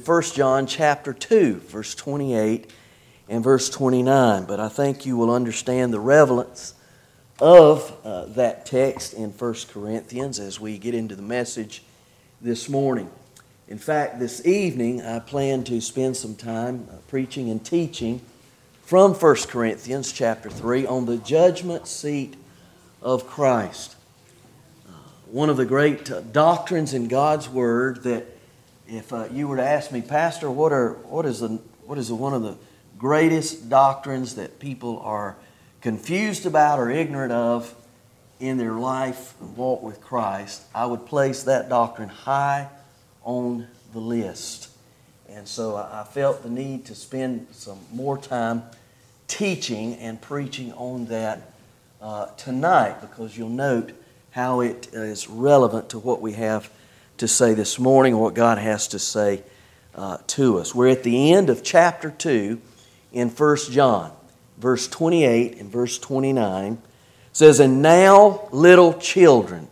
1 John chapter 2, verse 28 and verse 29. But I think you will understand the relevance of that text in 1 Corinthians as we get into the message this morning. In fact, this evening I plan to spend some time preaching and teaching from 1 Corinthians chapter 3 on the judgment seat of Christ. One of the great doctrines in God's Word that if you were to ask me, Pastor, what is one of the greatest doctrines that people are confused about or ignorant of in their life and walk with Christ, I would place that doctrine high on the list. And so I felt the need to spend some more time teaching and preaching on that tonight, because you'll note how it is relevant to what we have to say this morning, what God has to say to us. We're at the end of chapter 2 in 1 John, verse 28 and verse 29. It says, "And now, little children,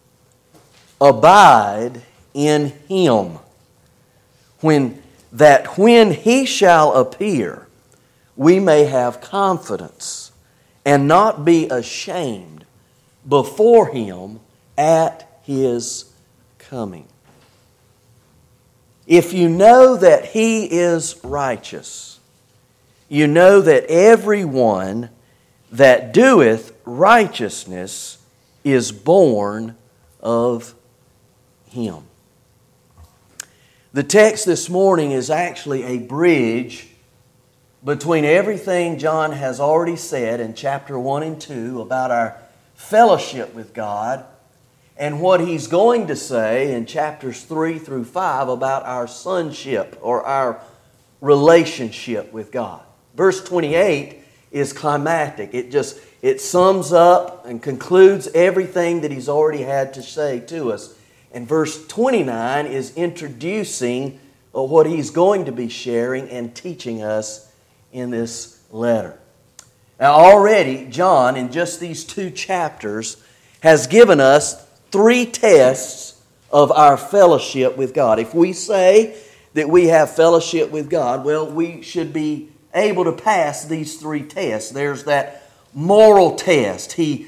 abide in Him, when He shall appear, we may have confidence and not be ashamed before Him at His coming. If you know that He is righteous, you know that everyone that doeth righteousness is born of Him." The text this morning is actually a bridge between everything John has already said in chapter 1 and 2 about our fellowship with God, and what he's going to say in chapters 3 through 5 about our sonship or our relationship with God. Verse 28 is climactic. It sums up and concludes everything that he's already had to say to us. And verse 29 is introducing what he's going to be sharing and teaching us in this letter. Now already, John, in just these 2 chapters, has given us 3 tests of our fellowship with God. If we say that we have fellowship with God, well, we should be able to pass these 3 tests. There's that moral test. He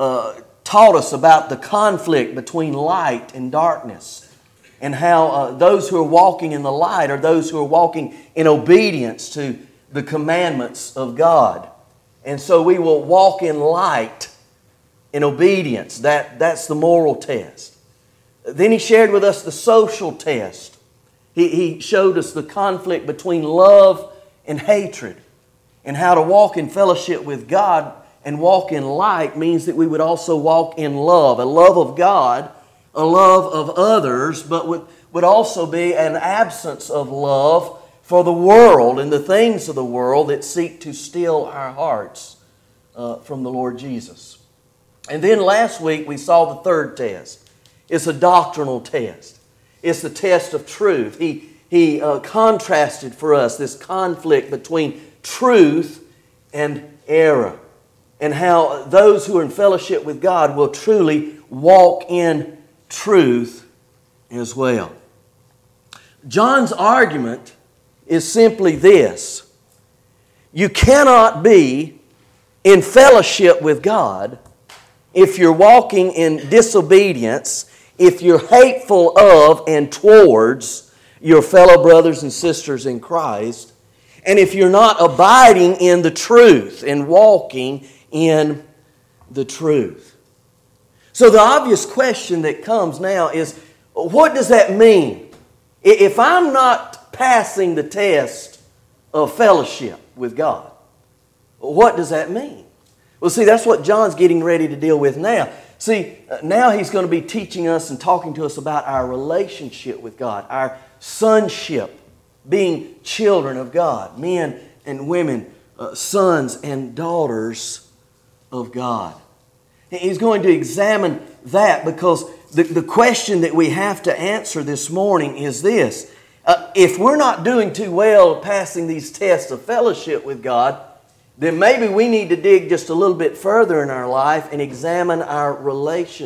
taught us about the conflict between light and darkness, and how those who are walking in the light are those who are walking in obedience to the commandments of God. And so we will walk in light, in obedience. That's the moral test. Then he shared with us the social test. He showed us the conflict between love and hatred, and how to walk in fellowship with God and walk in light means that we would also walk in love, a love of God, a love of others, but would also be an absence of love for the world and the things of the world that seek to steal our hearts from the Lord Jesus. And then last week we saw the 3rd test. It's a doctrinal test. It's the test of truth. He contrasted for us this conflict between truth and error, and how those who are in fellowship with God will truly walk in truth as well. John's argument is simply this: you cannot be in fellowship with God if you're walking in disobedience, if you're hateful of and towards your fellow brothers and sisters in Christ, and if you're not abiding in the truth and walking in the truth. So the obvious question that comes now is, what does that mean? If I'm not passing the test of fellowship with God, what does that mean? Well, see, that's what John's getting ready to deal with now. See, now he's going to be teaching us and talking to us about our relationship with God, our sonship, being children of God, men and women, sons and daughters of God. He's going to examine that, because the question that we have to answer this morning is this: if we're not doing too well passing these tests of fellowship with God, then maybe we need to dig just a little bit further in our life and examine our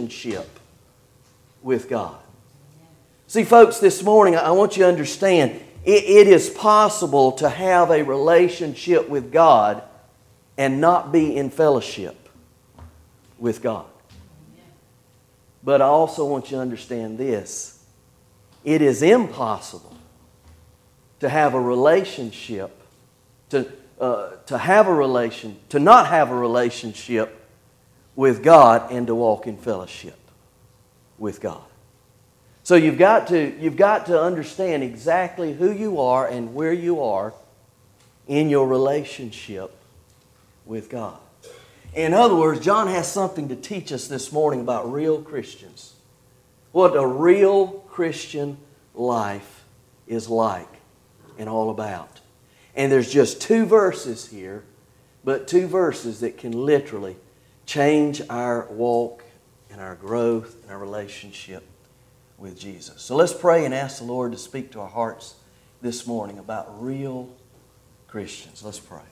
relationship with God. See, folks, this morning I want you to understand, it is possible to have a relationship with God and not be in fellowship with God. But I also want you to understand this. It is impossible to have a relationship, to not have a relationship with God and to walk in fellowship with God. So you've got to understand exactly who you are and where you are in your relationship with God. In other words, John has something to teach us this morning about real Christians. What a real Christian life is like and all about. And there's just 2 verses here, but 2 verses that can literally change our walk and our growth and our relationship with Jesus. So let's pray and ask the Lord to speak to our hearts this morning about real Christians. Let's pray.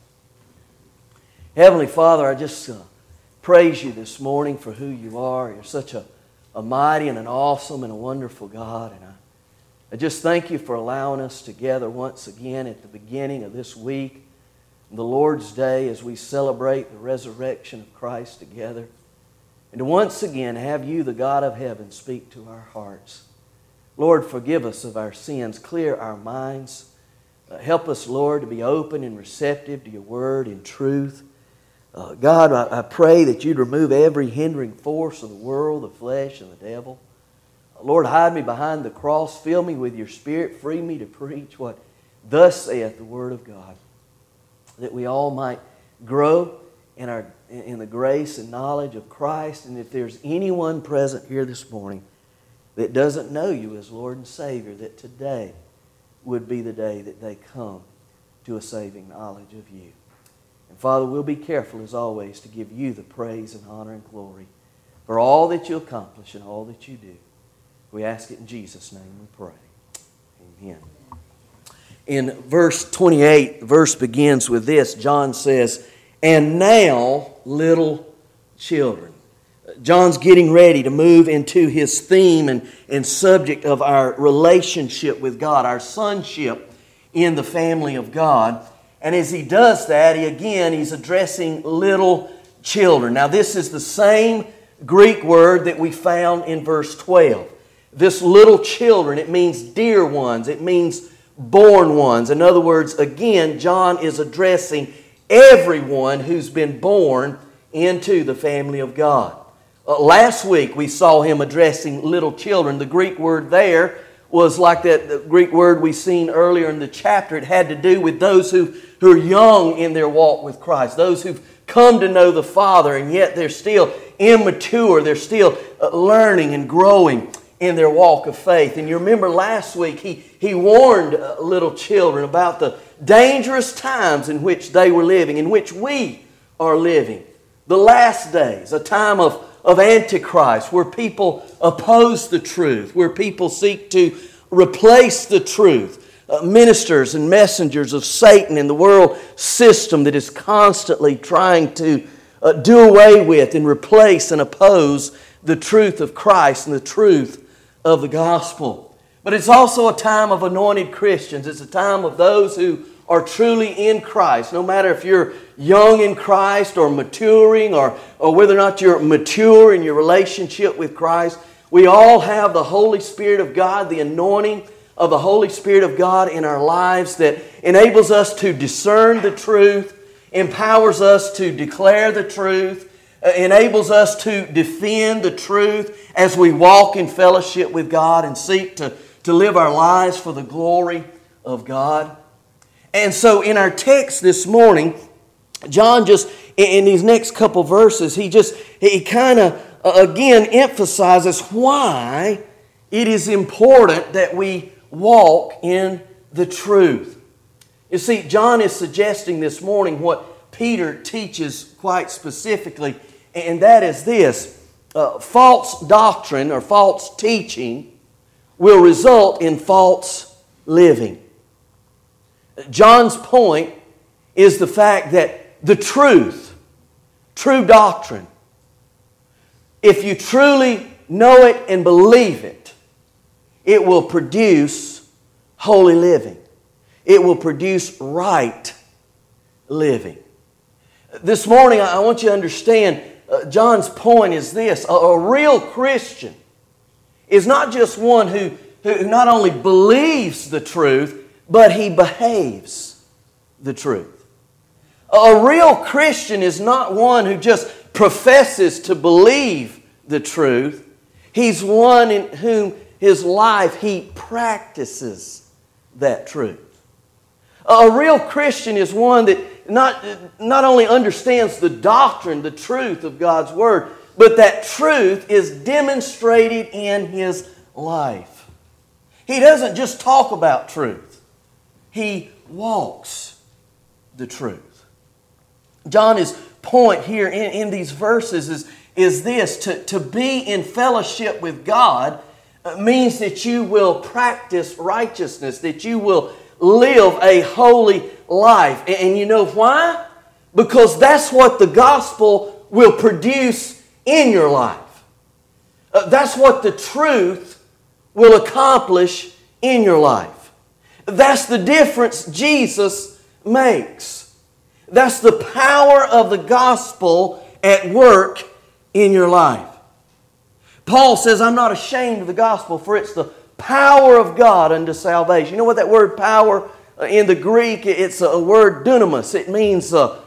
Heavenly Father, I just praise You this morning for who You are. You're such a mighty and an awesome and a wonderful God. And I just thank You for allowing us to gather once again at the beginning of this week, the Lord's Day, as we celebrate the resurrection of Christ together. And to once again have You, the God of heaven, speak to our hearts. Lord, forgive us of our sins. Clear our minds. Help us, Lord, to be open and receptive to Your Word in truth. God, I pray that You'd remove every hindering force of the world, the flesh, and the devil. Lord, hide me behind the cross. Fill me with Your Spirit. Free me to preach what thus saith the Word of God, that we all might grow in the grace and knowledge of Christ. And if there's anyone present here this morning that doesn't know You as Lord and Savior, that today would be the day that they come to a saving knowledge of You. And Father, we'll be careful as always to give You the praise and honor and glory for all that You accomplish and all that You do. We ask it in Jesus' name we pray. Amen. In verse 28, the verse begins with this. John says, "And now, little children." John's getting ready to move into his theme and subject of our relationship with God, our sonship in the family of God. And as he does that, he's addressing little children. Now, this is the same Greek word that we found in verse 12. This little children, it means dear ones. It means born ones. In other words, again, John is addressing everyone who's been born into the family of God. Last week, we saw him addressing little children. The Greek word there was like the Greek word we seen earlier in the chapter. It had to do with those who are young in their walk with Christ, those who've come to know the Father, and yet they're still immature. They're still learning and growing in their walk of faith. And you remember last week, he warned little children about the dangerous times in which they were living, in which we are living. The last days, a time of Antichrist, where people oppose the truth, where people seek to replace the truth. Ministers and messengers of Satan in the world system that is constantly trying to do away with and replace and oppose the truth of Christ and the truth of the gospel. But it's also a time of anointed Christians. It's a time of those who are truly in Christ. No matter if you're young in Christ or maturing or whether or not you're mature in your relationship with Christ, we all have the Holy Spirit of God, the anointing of the Holy Spirit of God in our lives that enables us to discern the truth, empowers us to declare the truth, enables us to defend the truth as we walk in fellowship with God and seek to live our lives for the glory of God. And so in our text this morning, John just, in these next couple verses, he kind of again emphasizes why it is important that we walk in the truth. You see, John is suggesting this morning what Peter teaches quite specifically, and that is this. False doctrine or false teaching will result in false living. John's point is the fact that the truth, true doctrine, if you truly know it and believe it, it will produce holy living. It will produce right living. This morning, I want you to understand, John's point is this. A real Christian is not just one who not only believes the truth, but he behaves the truth. A real Christian is not one who just professes to believe the truth. He's one in whom his life, he practices that truth. A real Christian is one that not only understands the doctrine, the truth of God's Word, but that truth is demonstrated in his life. He doesn't just talk about truth. He walks the truth. John's point here in these verses is this: to be in fellowship with God means that you will practice righteousness, that you will live a holy life. And you know why? Because that's what the gospel will produce in your life. That's what the truth will accomplish in your life. That's the difference Jesus makes. That's the power of the gospel at work in your life. Paul says, I'm not ashamed of the gospel, for it's the power of God unto salvation. You know what that word power in the Greek, it's a word dunamis. It means a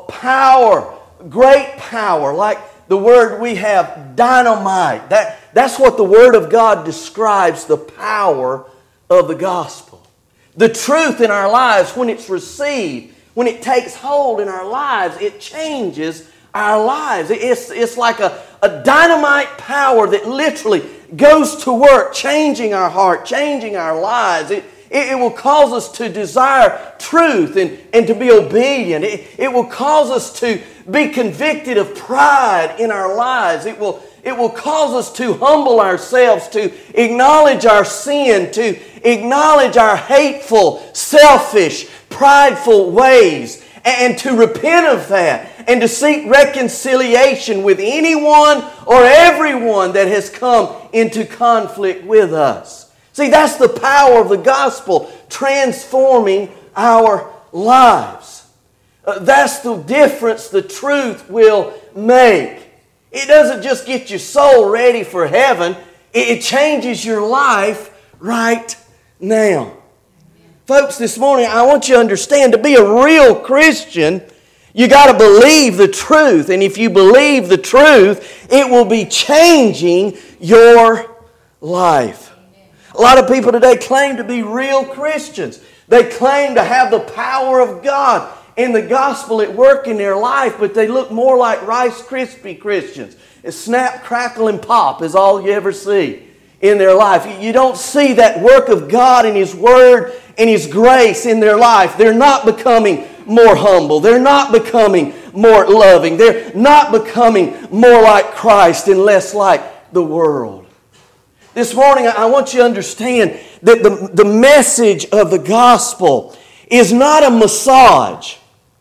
power, great power, like the word we have, dynamite. That's what the Word of God describes, the power of the gospel. The truth in our lives, when it's received, when it takes hold in our lives, it changes our lives. It's like a dynamite power that literally goes to work, changing our heart, changing our lives. It will cause us to desire truth and to be obedient. It will cause us to be convicted of pride in our lives. It will cause us to humble ourselves, to acknowledge our sin, to acknowledge our hateful, selfish, prideful ways, and to repent of that, and to seek reconciliation with anyone or everyone that has come into conflict with us. See, that's the power of the gospel transforming our lives. That's the difference the truth will make. It doesn't just get your soul ready for heaven. It changes your life right now. Folks, this morning I want you to understand, to be a real Christian, you got to believe the truth. And if you believe the truth, it will be changing your life. A lot of people today claim to be real Christians. They claim to have the power of God and the gospel at work in their life, but they look more like Rice Krispie Christians. It's snap, crackle, and pop is all you ever see in their life. You don't see that work of God and His Word and His grace in their life. They're not becoming more humble. They're not becoming more loving. They're not becoming more like Christ and less like the world. This morning, I want you to understand that the message of the gospel is not a massage.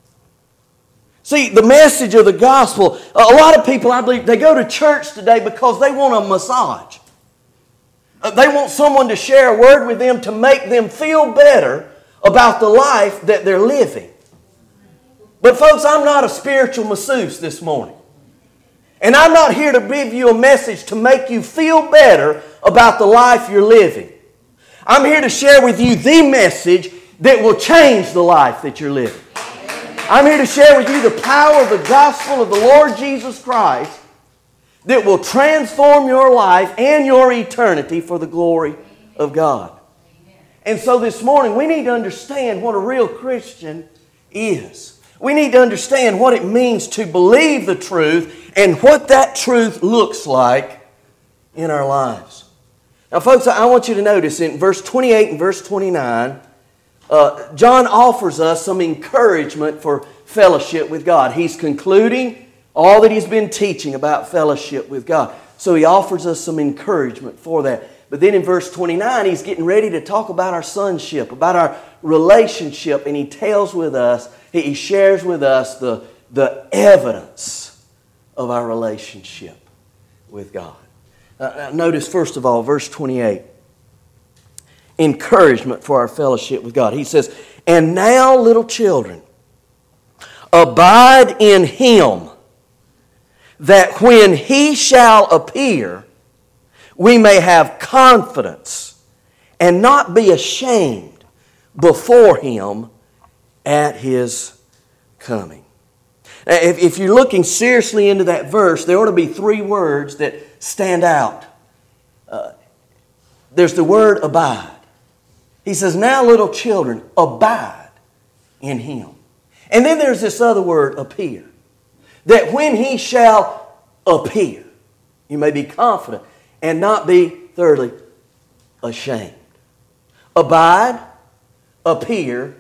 See, the message of the gospel, a lot of people, I believe, they go to church today because they want a massage. They want someone to share a word with them to make them feel better about the life that they're living. But folks, I'm not a spiritual masseuse this morning. And I'm not here to give you a message to make you feel better about the life you're living. I'm here to share with you the message that will change the life that you're living. I'm here to share with you the power of the gospel of the Lord Jesus Christ that will transform your life and your eternity for the glory of God. And so this morning, we need to understand what a real Christian is. We need to understand what it means to believe the truth and what that truth looks like in our lives. Now, folks, I want you to notice in verse 28 and verse 29, John offers us some encouragement for fellowship with God. He's concluding all that he's been teaching about fellowship with God. So he offers us some encouragement for that. But then in verse 29, he's getting ready to talk about our sonship, about our relationship, and he tells with us, he shares with us the evidence of our relationship with God. Notice, first of all, verse 28. encouragement for our fellowship with God. He says, "And now, little children, abide in Him, that when He shall appear, we may have confidence and not be ashamed before Him at His coming." Now, if you're looking seriously into that verse, there ought to be three words that stand out. There's the word abide. He says, "Now, little children, abide in Him." And then there's this other word, appear. That when He shall appear, you may be confident and not be, thirdly, ashamed. Abide, appear,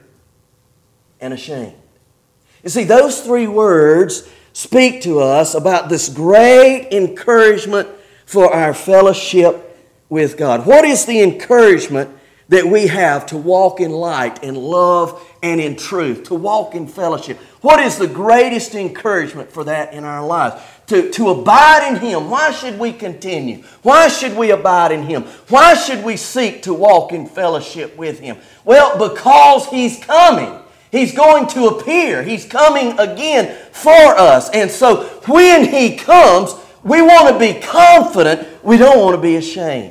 and ashamed. You see, those three words speak to us about this great encouragement for our fellowship with God. What is the encouragement that we have to walk in light and love and in truth, to walk in fellowship? What is the greatest encouragement for that in our lives? To abide in Him. Why should we continue? Why should we abide in Him? Why should we seek to walk in fellowship with Him? Well, because He's coming. He's going to appear. He's coming again for us. And so when He comes, we want to be confident. We don't want to be ashamed.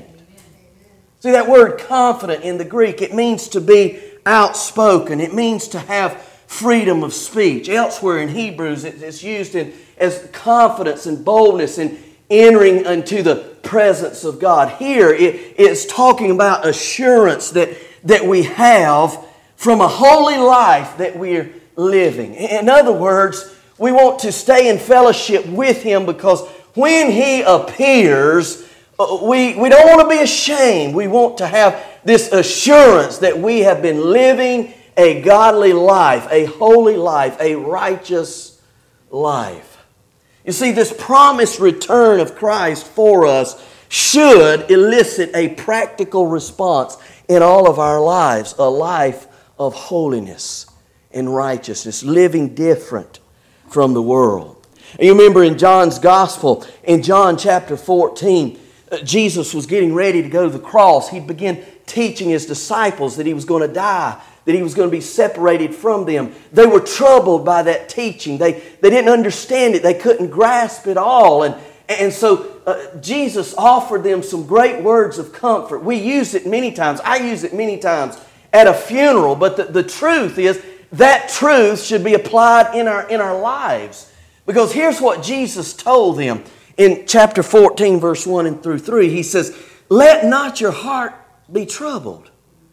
See, that word confident in the Greek, it means to be outspoken. It means to have freedom of speech. Elsewhere in Hebrews, it's used as confidence and boldness in entering into the presence of God. Here, it's talking about assurance that we have from a holy life that we're living. In other words, we want to stay in fellowship with Him because when He appears, we don't want to be ashamed. We want to have this assurance that we have been living a godly life, a holy life, a righteous life. You see, this promised return of Christ for us should elicit a practical response in all of our lives, a life of holiness and righteousness, living different from the world. And you remember in John's Gospel, in John chapter 14, Jesus was getting ready to go to the cross. He began teaching His disciples that He was going to die, that He was going to be separated from them. They were troubled by that teaching. They didn't understand it. They couldn't grasp it all. And so Jesus offered them some great words of comfort. We use it many times. I use it many times at a funeral. But the truth is that truth should be applied in our lives. Because here's what Jesus told them in chapter 14, verse 1 and through 3. He says, "Let not your heart be troubled.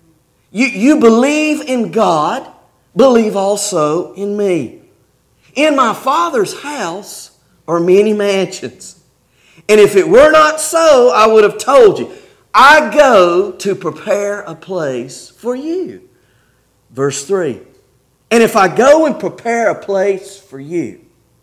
You believe in God, believe also in me. In my Father's house are many mansions. And if it were not so, I would have told you. I go to prepare a place for you." Verse 3. "And if I go and prepare a place for you,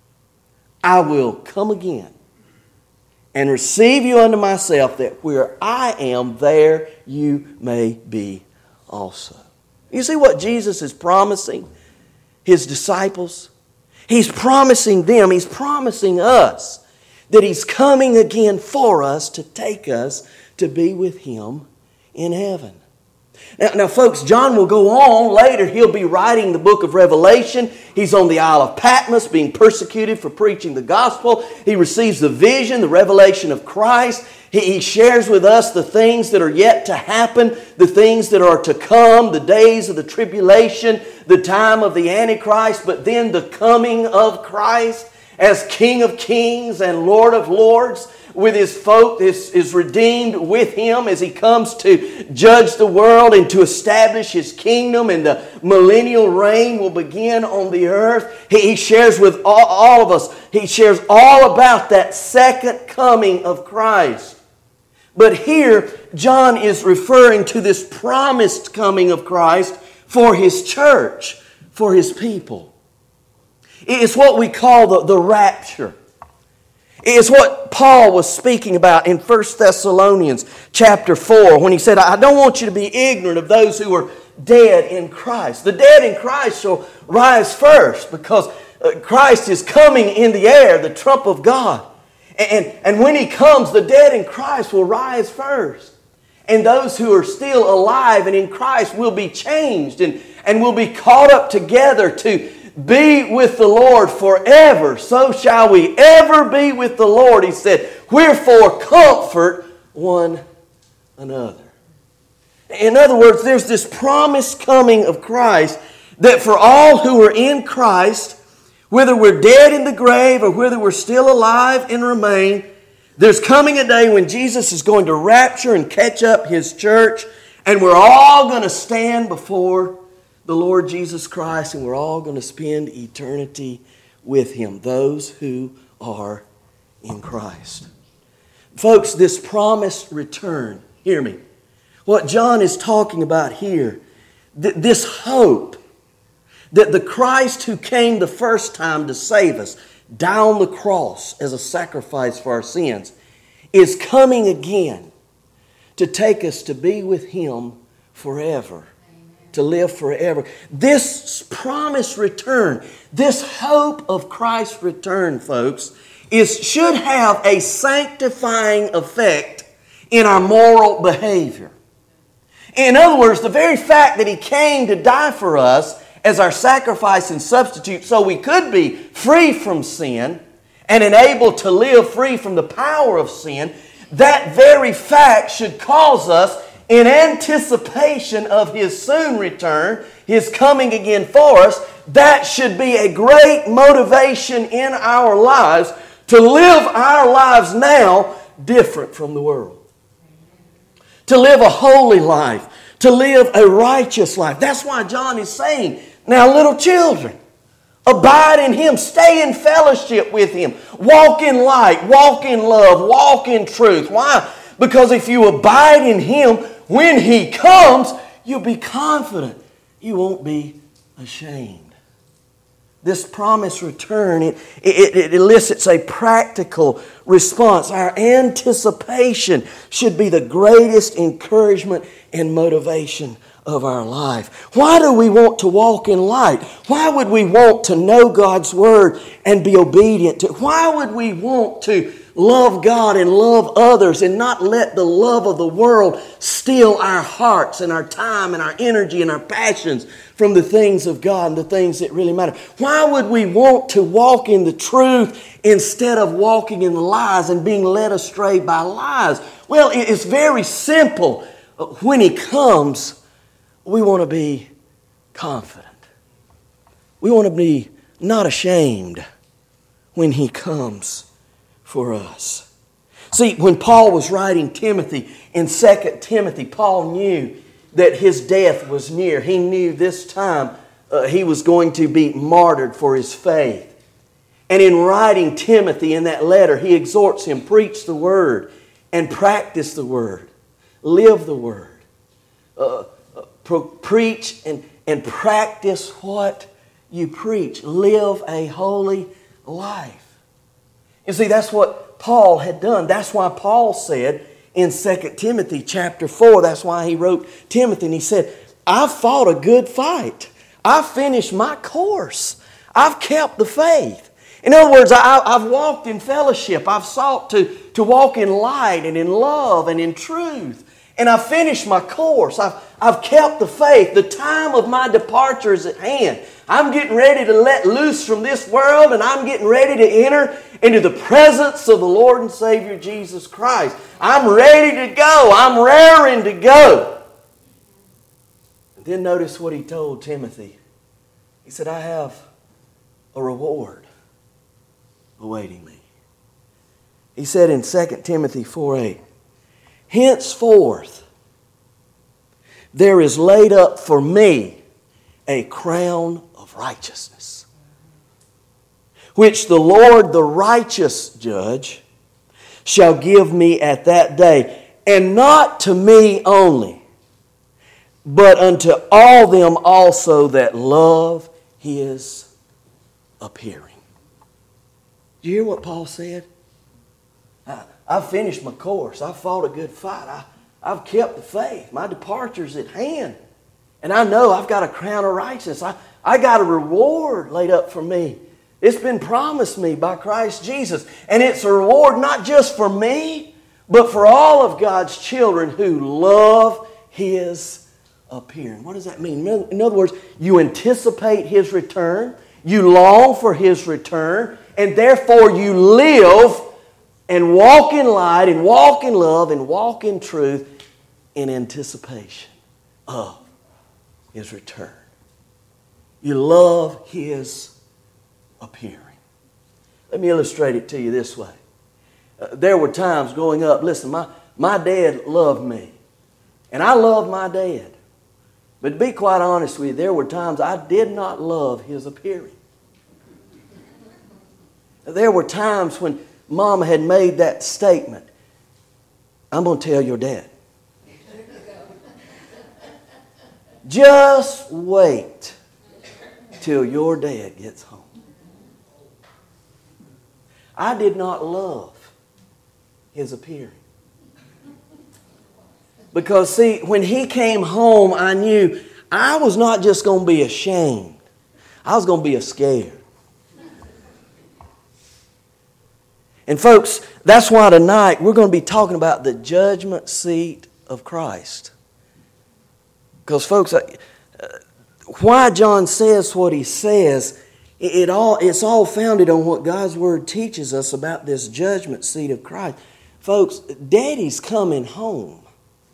I will come again and receive you unto myself, that where I am, there you may be also." You see what Jesus is promising His disciples? He's promising them, He's promising us that He's coming again for us to take us to be with Him in heaven. Now, folks, John will go on later. He'll be writing the book of Revelation. He's on the Isle of Patmos being persecuted for preaching the gospel. He receives the vision, the revelation of Christ. He shares with us the things that are yet to happen, the things that are to come, the days of the tribulation, the time of the Antichrist, but then the coming of Christ as King of Kings and Lord of Lords, with His folk is redeemed with Him as He comes to judge the world and to establish His kingdom, and the millennial reign will begin on the earth. He shares with all of us, He shares all about that second coming of Christ. But here, John is referring to this promised coming of Christ for His church, for His people. It's what we call the rapture. It's what Paul was speaking about in 1 Thessalonians chapter 4 when he said, "I don't want you to be ignorant of those who are dead in Christ." The dead in Christ shall rise first, because Christ is coming in the air, the trump of God. And when He comes, the dead in Christ will rise first. And those who are still alive and in Christ will be changed and will be caught up together to be with the Lord forever. So shall we ever be with the Lord, he said. Wherefore comfort one another. In other words, there's this promised coming of Christ that for all who are in Christ, whether we're dead in the grave or whether we're still alive and remain, there's coming a day when Jesus is going to rapture and catch up His church, and we're all going to stand before the Lord Jesus Christ, and we're all going to spend eternity with Him, those who are in Christ. Folks, this promised return, hear me, what John is talking about here, this hope that the Christ who came the first time to save us, die on the cross as a sacrifice for our sins, is coming again to take us to be with Him forever, to live forever. This promised return, this hope of Christ's return, folks, should have a sanctifying effect in our moral behavior. In other words, the very fact that He came to die for us as our sacrifice and substitute so we could be free from sin and enabled to live free from the power of sin, that very fact should cause us, in anticipation of His soon return, His coming again for us, that should be a great motivation in our lives to live our lives now different from the world. To live a holy life, to live a righteous life. That's why John is saying, now little children, abide in Him, stay in fellowship with Him, walk in light, walk in love, walk in truth. Why? Because if you abide in Him, when He comes, you'll be confident. You won't be ashamed. This promised return, it elicits a practical response. Our anticipation should be the greatest encouragement and motivation of our life. Why do we want to walk in light? Why would we want to know God's Word and be obedient to it? Why would we want to love God and love others and not let the love of the world steal our hearts and our time and our energy and our passions from the things of God and the things that really matter? Why would we want to walk in the truth instead of walking in the lies and being led astray by lies? Well, it's very simple. When He comes, we want to be confident. We want to be not ashamed when He comes for us. See, when Paul was writing Timothy in 2 Timothy, Paul knew that his death was near. He knew this time he was going to be martyred for his faith. And in writing Timothy in that letter, he exhorts him, preach the Word and practice the Word. Live the Word. Preach and practice what you preach. Live a holy life. You see, that's what Paul had done. That's why Paul said in 2 Timothy chapter 4, that's why he wrote Timothy, and he said, I've fought a good fight. I've finished my course. I've kept the faith. In other words, I've walked in fellowship. I've sought to walk in light and in love and in truth. And I've finished my course. I've kept the faith. The time of my departure is at hand. I'm getting ready to let loose from this world, and I'm getting ready to enter into the presence of the Lord and Savior Jesus Christ. I'm ready to go. I'm raring to go. And then notice what he told Timothy. He said, I have a reward awaiting me. He said in 2 Timothy 4:8, henceforth there is laid up for me a crown of righteousness, which the Lord, the righteous judge, shall give me at that day, and not to me only, but unto all them also that love His appearing. Do you hear what Paul said? I've finished my course. I've fought a good fight. I've kept the faith. My departure's at hand. And I know I've got a crown of righteousness. I got a reward laid up for me. It's been promised me by Christ Jesus. And it's a reward not just for me, but for all of God's children who love His appearing. What does that mean? In other words, you anticipate His return, you long for His return, and therefore you live and walk in light and walk in love and walk in truth in anticipation of His return. You love His appearing. Let me illustrate it to you this way. There were times growing up, listen, my dad loved me. And I loved my dad. But to be quite honest with you, there were times I did not love his appearing. There were times when Mama had made that statement, I'm going to tell your dad. Just wait till your dad gets home. I did not love his appearing. Because see, when he came home, I knew I was not just going to be ashamed. I was going to be scared. And folks, that's why tonight we're going to be talking about the judgment seat of Christ. Because folks, why John says what he says, it's all founded on what God's Word teaches us about this judgment seat of Christ. Folks, Daddy's coming home.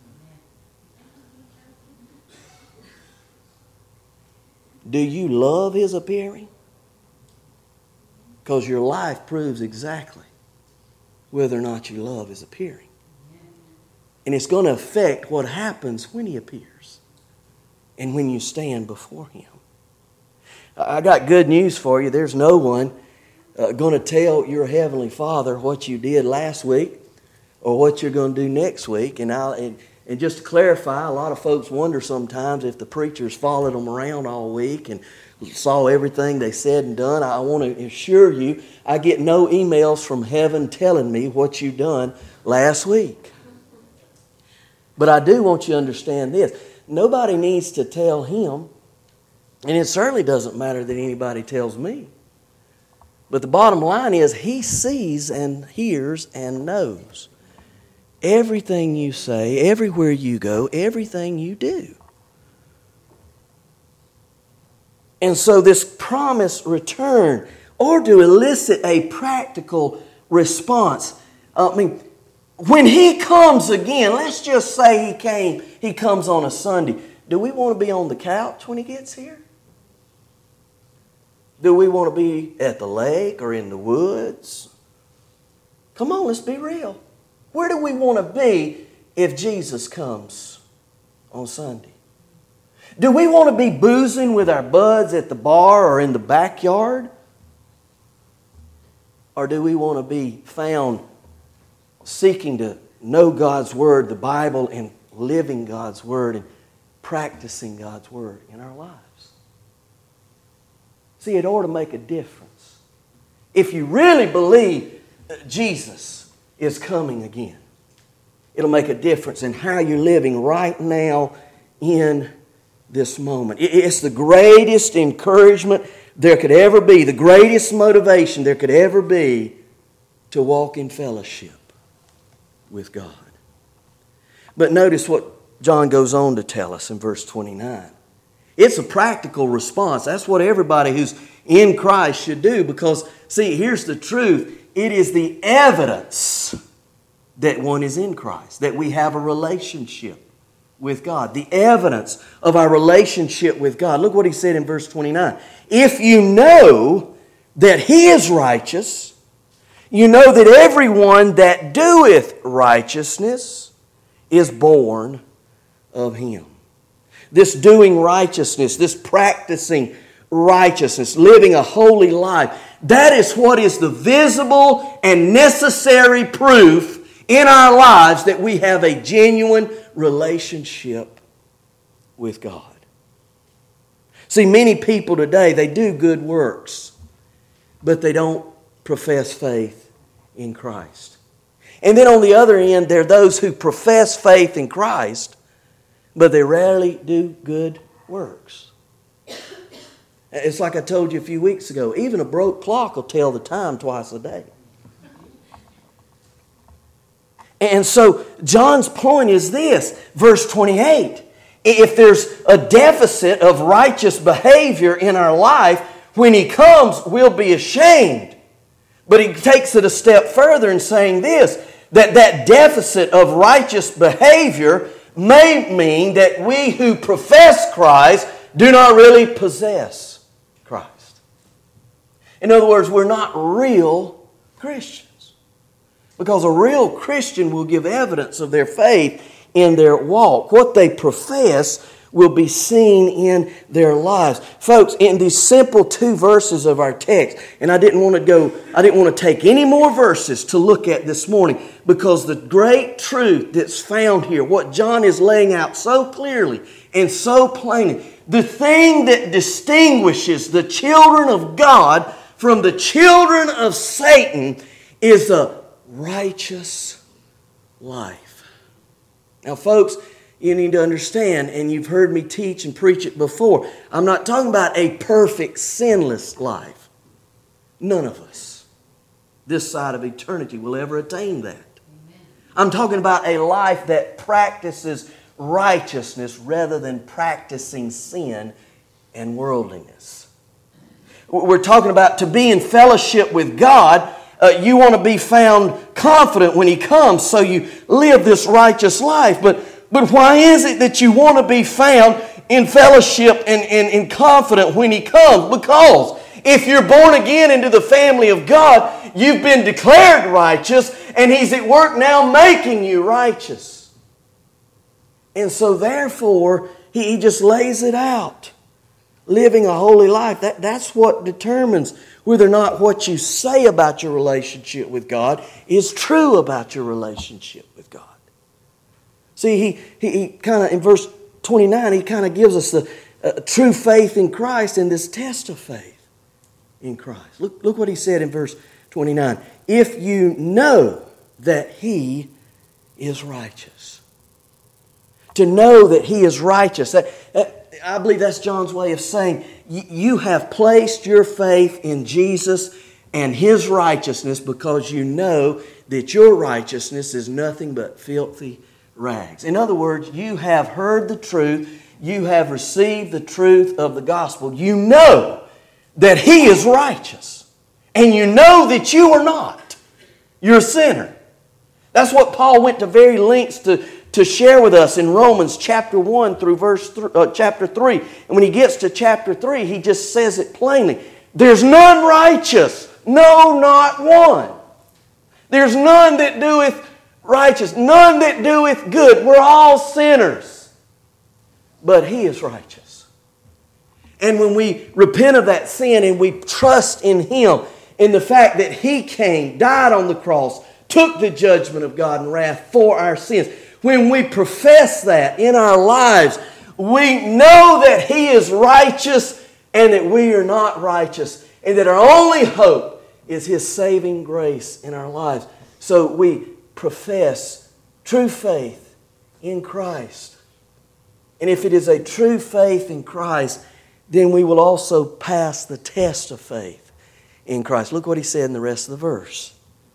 Do you love His appearing? Because your life proves exactly whether or not you love His appearing. And it's going to affect what happens when He appears and when you stand before Him. I got good news for you. There's no one going to tell your Heavenly Father what you did last week or what you're going to do next week. And just to clarify, a lot of folks wonder sometimes if the preachers followed them around all week and saw everything they said and done. I want to assure you, I get no emails from heaven telling me what you done last week. But I do want you to understand this. Nobody needs to tell Him, and it certainly doesn't matter that anybody tells me. But the bottom line is He sees and hears and knows everything you say, everywhere you go, everything you do. And so this promised return, or to elicit a practical response. When He comes again, let's just say He comes on a Sunday. Do we want to be on the couch when He gets here? Do we want to be at the lake or in the woods? Come on, let's be real. Where do we want to be if Jesus comes on Sunday? Do we want to be boozing with our buds at the bar or in the backyard? Or do we want to be found seeking to know God's Word, the Bible, and living God's Word and practicing God's Word in our lives? See, it ought to make a difference. If you really believe that Jesus is coming again, it'll make a difference in how you're living right now in this moment. It's the greatest encouragement there could ever be, the greatest motivation there could ever be to walk in fellowship with God. But notice what John goes on to tell us in verse 29. It's a practical response. That's what everybody who's in Christ should do because, see, here's the truth. It is the evidence that one is in Christ, that we have a relationship with God. The evidence of our relationship with God. Look what he said in verse 29. If you know that He is righteous, you know that everyone that doeth righteousness is born of Him. This doing righteousness, this practicing righteousness, living a holy life, that is what is the visible and necessary proof in our lives that we have a genuine relationship with God. See, many people today, they do good works, but they don't profess faith in Christ. And then on the other end, there are those who profess faith in Christ, but they rarely do good works. It's like I told you a few weeks ago, even a broke clock will tell the time twice a day. And so John's point is this, verse 28. If there's a deficit of righteous behavior in our life, when He comes, we'll be ashamed. But he takes it a step further in saying this, that deficit of righteous behavior may mean that we who profess Christ do not really possess Christ. In other words, we're not real Christians. Because a real Christian will give evidence of their faith in their walk. What they profess will be seen in their lives. Folks, in these simple 2 verses of our text, and I didn't want to take any more verses to look at this morning, because the great truth that's found here, what John is laying out so clearly and so plainly, the thing that distinguishes the children of God from the children of Satan is a righteous life. Now, folks, you need to understand, and you've heard me teach and preach it before, I'm not talking about a perfect, sinless life. None of us, this side of eternity, will ever attain that. Amen. I'm talking about a life that practices righteousness rather than practicing sin and worldliness. We're talking about to be in fellowship with God. You want to be found confident when He comes, so you live this righteous life. But why is it that you want to be found in fellowship and confident when He comes? Because if you're born again into the family of God, you've been declared righteous, and He's at work now making you righteous. And so therefore, He just lays it out. Living a holy life, that's what determines whether or not what you say about your relationship with God is true about your relationship with God. See, he kind of, in verse 29, he kind of gives us the true faith in Christ and this test of faith in Christ. Look what he said in verse 29. If you know that He is righteous. To know that He is righteous. I believe that's John's way of saying you have placed your faith in Jesus and His righteousness because you know that your righteousness is nothing but filthy rags. In other words, you have heard the truth. You have received the truth of the gospel. You know that He is righteous. And you know that you are not. You're a sinner. That's what Paul went to very lengths to share with us in Romans chapter 1 through chapter 3. And when he gets to chapter 3, he just says it plainly. There's none righteous. No, not one. There's none that doeth righteous. None that doeth good. We're all sinners. But He is righteous. And when we repent of that sin and we trust in Him, in the fact that He came, died on the cross, took the judgment of God and wrath for our sins, when we profess that in our lives, we know that He is righteous and that we are not righteous, and that our only hope is His saving grace in our lives. So we profess true faith in Christ. And if it is a true faith in Christ, then we will also pass the test of faith in Christ. Look what he said in the rest of the verse.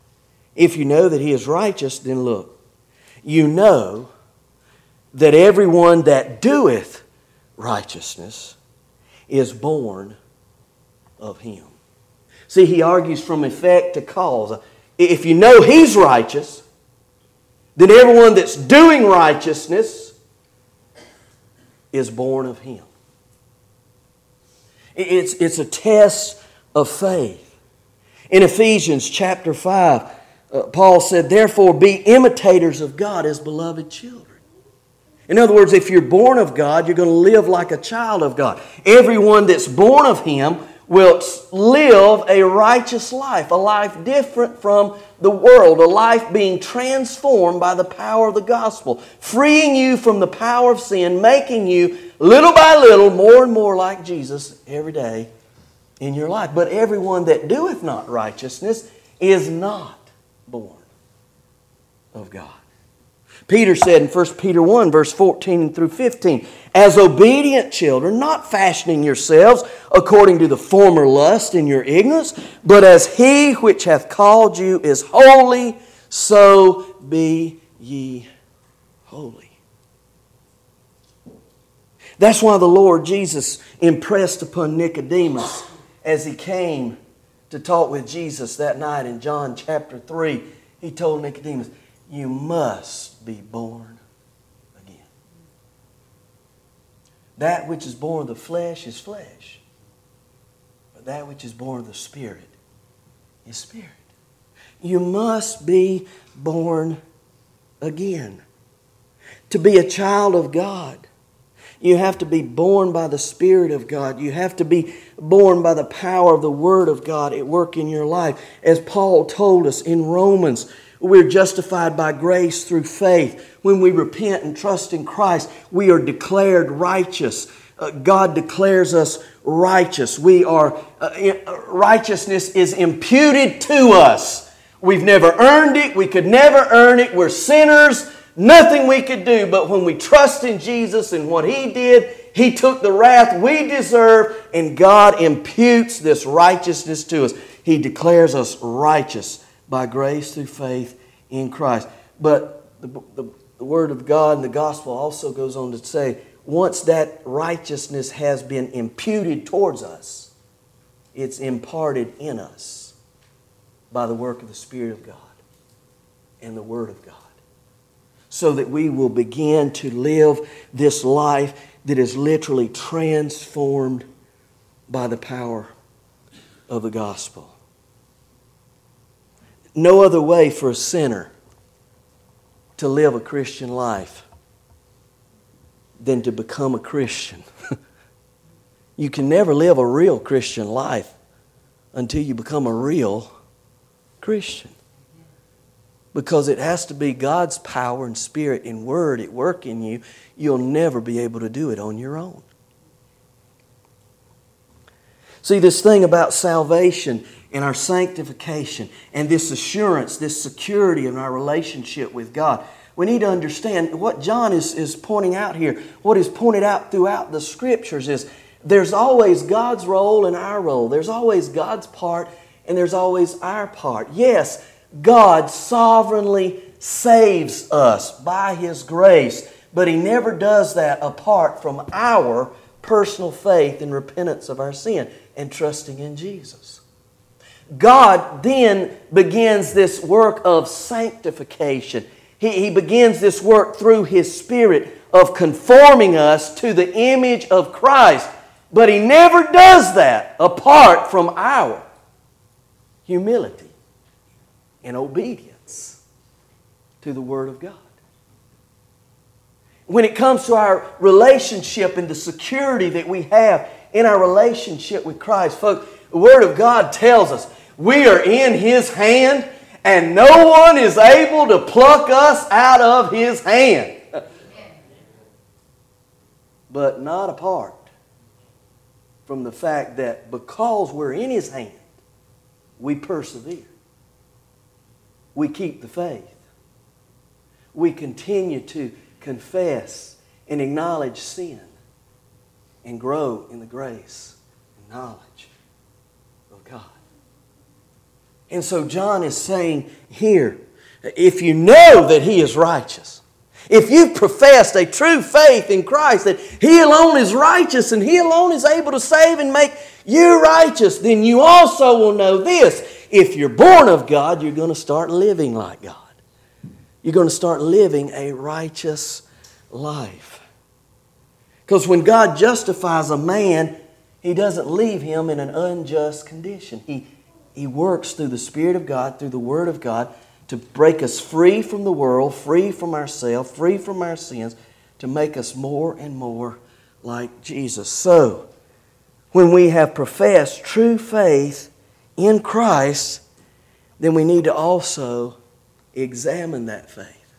If you know that He is righteous, then look. You know that everyone that doeth righteousness is born of Him. See, he argues from effect to cause. If you know He's righteous, then everyone that's doing righteousness is born of Him. It's a test of faith. In Ephesians chapter 5, Paul said, therefore be imitators of God as beloved children. In other words, if you're born of God, you're going to live like a child of God. Everyone that's born of Him will live a righteous life, a life different from the world, a life being transformed by the power of the gospel, freeing you from the power of sin, making you little by little more and more like Jesus every day in your life. But everyone that doeth not righteousness is not born of God. Peter said in 1 Peter 1, verse 14 through 15, as obedient children, not fashioning yourselves according to the former lust in your ignorance, but as He which hath called you is holy, so be ye holy. That's why the Lord Jesus impressed upon Nicodemus as he came to talk with Jesus that night in John chapter 3. He told Nicodemus, you must be born again. That which is born of the flesh is flesh. But that which is born of the Spirit is spirit. You must be born again. To be a child of God, you have to be born by the Spirit of God. You have to be born by the power of the Word of God at work in your life. As Paul told us in Romans, we're justified by grace through faith. When we repent and trust in Christ, we are declared righteous. God declares us righteous. Righteousness is imputed to us. We've never earned it. We could never earn it. We're sinners. Nothing we could do. But when we trust in Jesus and what He did, He took the wrath we deserve, and God imputes this righteousness to us. He declares us righteous by grace through faith in Christ. But the Word of God and the Gospel also goes on to say, once that righteousness has been imputed towards us, it's imparted in us by the work of the Spirit of God and the Word of God, so that we will begin to live this life that is literally transformed by the power of the gospel. No other way for a sinner to live a Christian life than to become a Christian. You can never live a real Christian life until you become a real Christian. Because it has to be God's power and Spirit and Word at work in you. You'll never be able to do it on your own. See, this thing about salvation and our sanctification and this assurance, this security in our relationship with God, we need to understand what John is pointing out here. What is pointed out throughout the Scriptures is there's always God's role and our role. There's always God's part and there's always our part. Yes, God sovereignly saves us by His grace, but He never does that apart from our personal faith and repentance of our sin and trusting in Jesus. God then begins this work of sanctification. He begins this work through His Spirit of conforming us to the image of Christ, but He never does that apart from our humility in obedience to the Word of God. When it comes to our relationship and the security that we have in our relationship with Christ, folks, the Word of God tells us we are in His hand and no one is able to pluck us out of His hand. But not apart from the fact that because we're in His hand, we persevere. We keep the faith. We continue to confess and acknowledge sin and grow in the grace and knowledge of God. And so John is saying here, if you know that He is righteous, if you've professed a true faith in Christ, that He alone is righteous and He alone is able to save and make you righteous, then you also will know this. If you're born of God, you're going to start living like God. You're going to start living a righteous life. Because when God justifies a man, He doesn't leave him in an unjust condition. He works through the Spirit of God, through the Word of God, to break us free from the world, free from ourselves, free from our sins, to make us more and more like Jesus. So, when we have professed true faith in Christ, then we need to also examine that faith.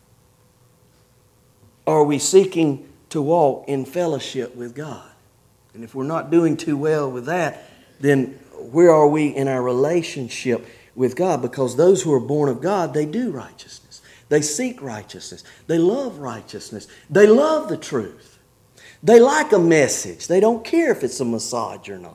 Are we seeking to walk in fellowship with God? And if we're not doing too well with that, then where are we in our relationship with God? Because those who are born of God, they do righteousness. They seek righteousness. They love righteousness. They love the truth. They like a message. They don't care if it's a massage or not.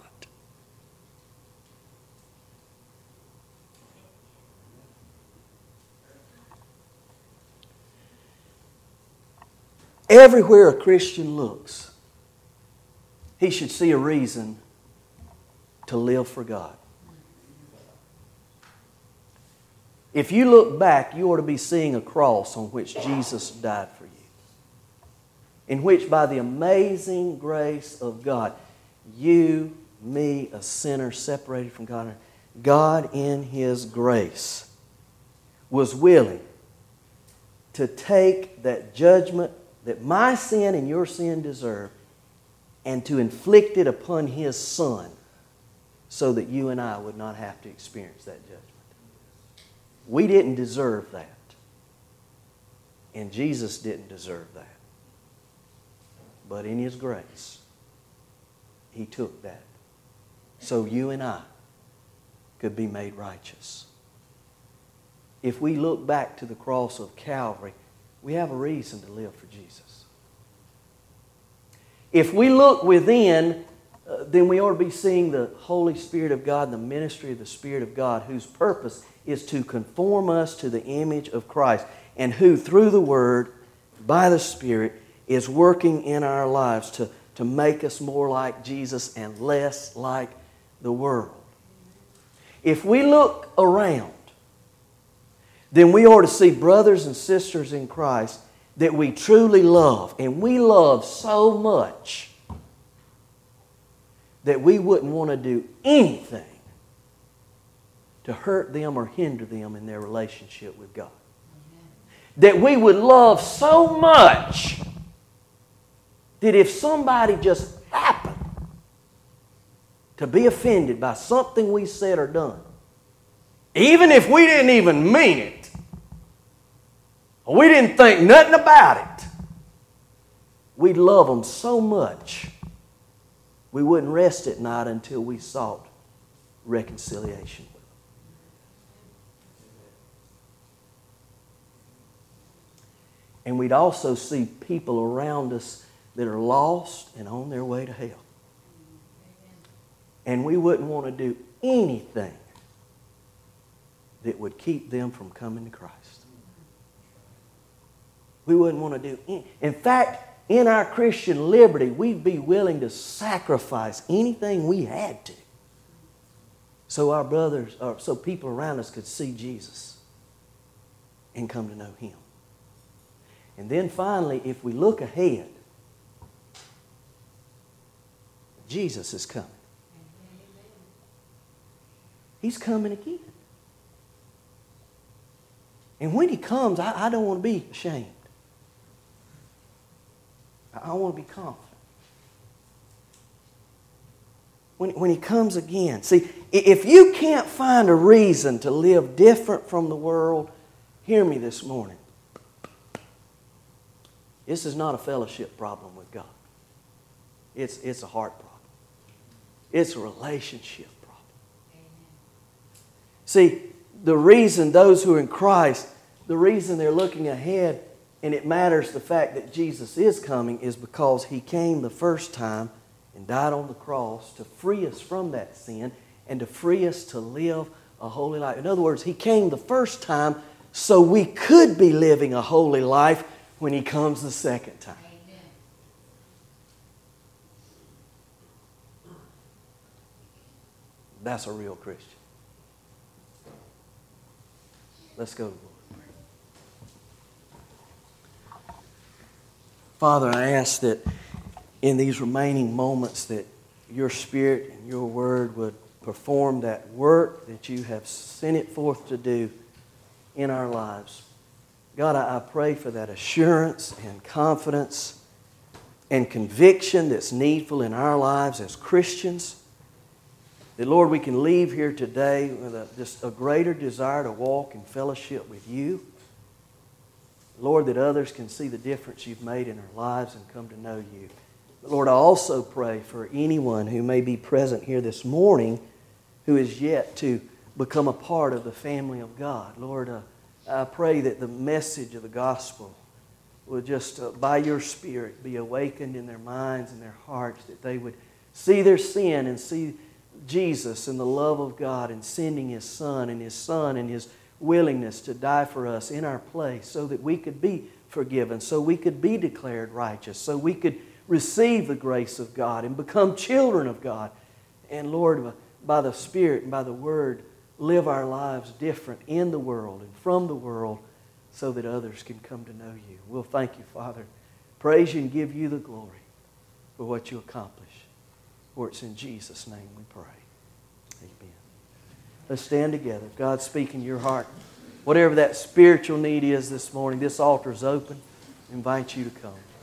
Everywhere a Christian looks, he should see a reason to live for God. If you look back, you ought to be seeing a cross on which Jesus died for you. In which, by the amazing grace of God, you, me, a sinner separated from God, God in His grace was willing to take that judgment that my sin and your sin deserve and to inflict it upon His Son so that you and I would not have to experience that judgment. We didn't deserve that. And Jesus didn't deserve that. But in His grace, He took that so you and I could be made righteous. If we look back to the cross of Calvary, we have a reason to live for Jesus. If we look within, then we ought to be seeing the Holy Spirit of God, the ministry of the Spirit of God, whose purpose is to conform us to the image of Christ, and who, through the Word, by the Spirit, is working in our lives to make us more like Jesus and less like the world. If we look around, then we ought to see brothers and sisters in Christ that we truly love. And we love so much that we wouldn't want to do anything to hurt them or hinder them in their relationship with God. That we would love so much that if somebody just happened to be offended by something we said or done, even if we didn't even mean it, or we didn't think nothing about it, we'd love them so much we wouldn't rest at night until we sought reconciliation with them. And we'd also see people around us that are lost and on their way to hell. And we wouldn't want to do anything that would keep them from coming to Christ. We wouldn't want to do anything. In fact, in our Christian liberty, we'd be willing to sacrifice anything we had to so our brothers, or so people around us could see Jesus and come to know Him. And then finally, if we look ahead, Jesus is coming. He's coming again. And when He comes, I don't want to be ashamed. I want to be confident. When He comes again. See, if you can't find a reason to live different from the world, hear me this morning. This is not a fellowship problem with God. It's a heart problem. It's a relationship problem. See, the reason those who are in Christ, the reason they're looking ahead, and it matters the fact that Jesus is coming, is because He came the first time and died on the cross to free us from that sin and to free us to live a holy life. In other words, He came the first time so we could be living a holy life when He comes the second time. Amen. That's a real Christian. Let's go to the Lord. Father, I ask that in these remaining moments that Your Spirit and Your Word would perform that work that You have sent it forth to do in our lives. God, I pray for that assurance and confidence and conviction that's needful in our lives as Christians. That, Lord, we can leave here today with just a greater desire to walk in fellowship with You. Lord, that others can see the difference You've made in our lives and come to know You. But Lord, I also pray for anyone who may be present here this morning who is yet to become a part of the family of God. Lord, I pray that the message of the gospel will just, by Your Spirit, be awakened in their minds and their hearts, that they would see their sin and see Jesus and the love of God in sending His Son and His willingness to die for us in our place so that we could be forgiven, so we could be declared righteous, so we could receive the grace of God and become children of God. And Lord, by the Spirit and by the Word, live our lives different in the world and from the world so that others can come to know You. We'll thank You, Father. Praise You and give You the glory for what You accomplish. For it's in Jesus' name we pray. Amen. Let's stand together. If God's speaking to your heart, whatever that spiritual need is this morning, this altar is open. I invite you to come.